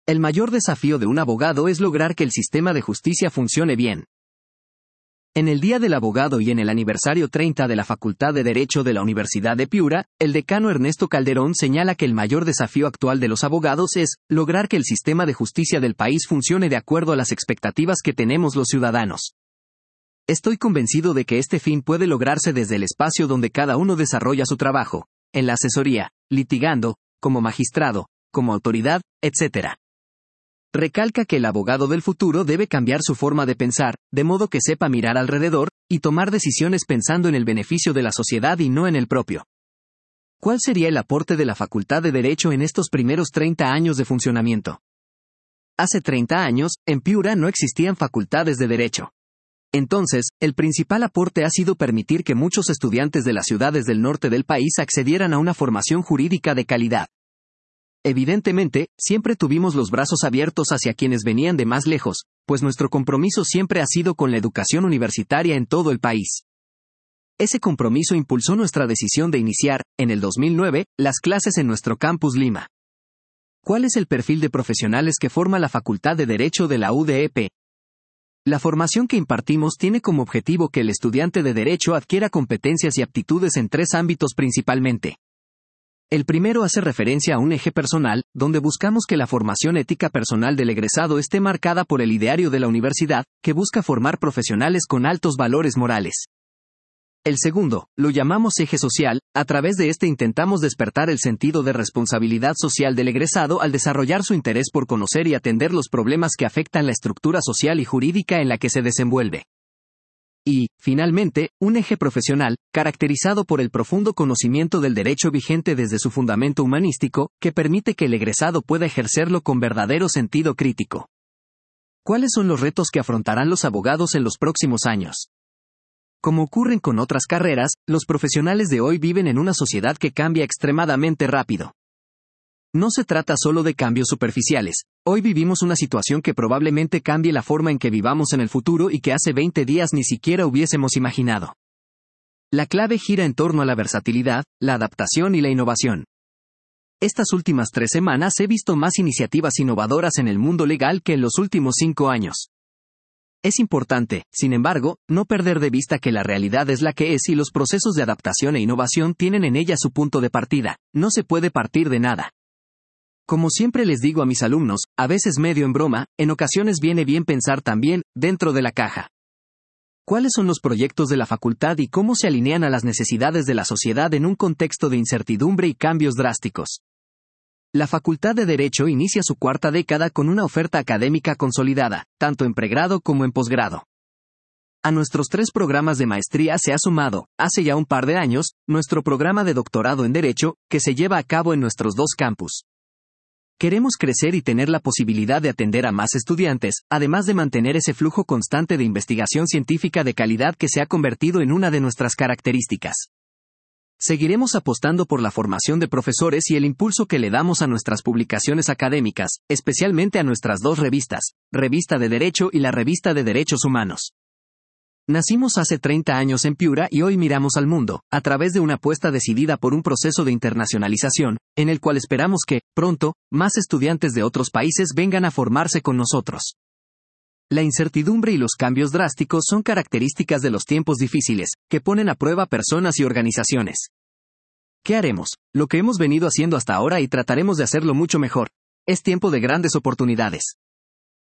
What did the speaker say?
El mayor desafío de un abogado es lograr que el sistema de justicia funcione bien. En el Día del Abogado y en el aniversario 30 de la Facultad de Derecho de la Universidad de Piura, el decano Ernesto Calderón señala que el mayor desafío actual de los abogados es lograr que el sistema de justicia del país funcione de acuerdo a las expectativas que tenemos los ciudadanos. Estoy convencido de que este fin puede lograrse desde el espacio donde cada uno desarrolla su trabajo, en la asesoría, litigando, como magistrado, como autoridad, etc. Recalca que el abogado del futuro debe cambiar su forma de pensar, de modo que sepa mirar alrededor, y tomar decisiones pensando en el beneficio de la sociedad y no en el propio. ¿Cuál sería el aporte de la Facultad de Derecho en estos primeros 30 años de funcionamiento? Hace 30 años, en Piura no existían facultades de Derecho. Entonces, el principal aporte ha sido permitir que muchos estudiantes de las ciudades del norte del país accedieran a una formación jurídica de calidad. Evidentemente, siempre tuvimos los brazos abiertos hacia quienes venían de más lejos, pues nuestro compromiso siempre ha sido con la educación universitaria en todo el país. Ese compromiso impulsó nuestra decisión de iniciar, en el 2009, las clases en nuestro campus Lima. ¿Cuál es el perfil de profesionales que forma la Facultad de Derecho de la UDEP? La formación que impartimos tiene como objetivo que el estudiante de Derecho adquiera competencias y aptitudes en 3 ámbitos principalmente. El primero hace referencia a un eje personal, donde buscamos que la formación ética personal del egresado esté marcada por el ideario de la universidad, que busca formar profesionales con altos valores morales. El segundo, lo llamamos eje social, a través de este intentamos despertar el sentido de responsabilidad social del egresado al desarrollar su interés por conocer y atender los problemas que afectan la estructura social y jurídica en la que se desenvuelve. Y, finalmente, un eje profesional, caracterizado por el profundo conocimiento del derecho vigente desde su fundamento humanístico, que permite que el egresado pueda ejercerlo con verdadero sentido crítico. ¿Cuáles son los retos que afrontarán los abogados en los próximos años? Como ocurren con otras carreras, los profesionales de hoy viven en una sociedad que cambia extremadamente rápido. No se trata solo de cambios superficiales. Hoy vivimos una situación que probablemente cambie la forma en que vivamos en el futuro y que hace 20 días ni siquiera hubiésemos imaginado. La clave gira en torno a la versatilidad, la adaptación y la innovación. Estas últimas 3 semanas he visto más iniciativas innovadoras en el mundo legal que en los últimos 5 años. Es importante, sin embargo, no perder de vista que la realidad es la que es y los procesos de adaptación e innovación tienen en ella su punto de partida. No se puede partir de nada. Como siempre les digo a mis alumnos, a veces medio en broma, en ocasiones viene bien pensar también, dentro de la caja. ¿Cuáles son los proyectos de la facultad y cómo se alinean a las necesidades de la sociedad en un contexto de incertidumbre y cambios drásticos? La Facultad de Derecho inicia su 4ª década con una oferta académica consolidada, tanto en pregrado como en posgrado. A nuestros 3 programas de maestría se ha sumado, hace ya un par de años, nuestro programa de doctorado en Derecho, que se lleva a cabo en nuestros 2 campus. Queremos crecer y tener la posibilidad de atender a más estudiantes, además de mantener ese flujo constante de investigación científica de calidad que se ha convertido en una de nuestras características. Seguiremos apostando por la formación de profesores y el impulso que le damos a nuestras publicaciones académicas, especialmente a nuestras 2 revistas, Revista de Derecho y la Revista de Derechos Humanos. Nacimos hace 30 años en Piura y hoy miramos al mundo, a través de una apuesta decidida por un proceso de internacionalización, en el cual esperamos que, pronto, más estudiantes de otros países vengan a formarse con nosotros. La incertidumbre y los cambios drásticos son características de los tiempos difíciles, que ponen a prueba personas y organizaciones. ¿Qué haremos? Lo que hemos venido haciendo hasta ahora y trataremos de hacerlo mucho mejor. Es tiempo de grandes oportunidades.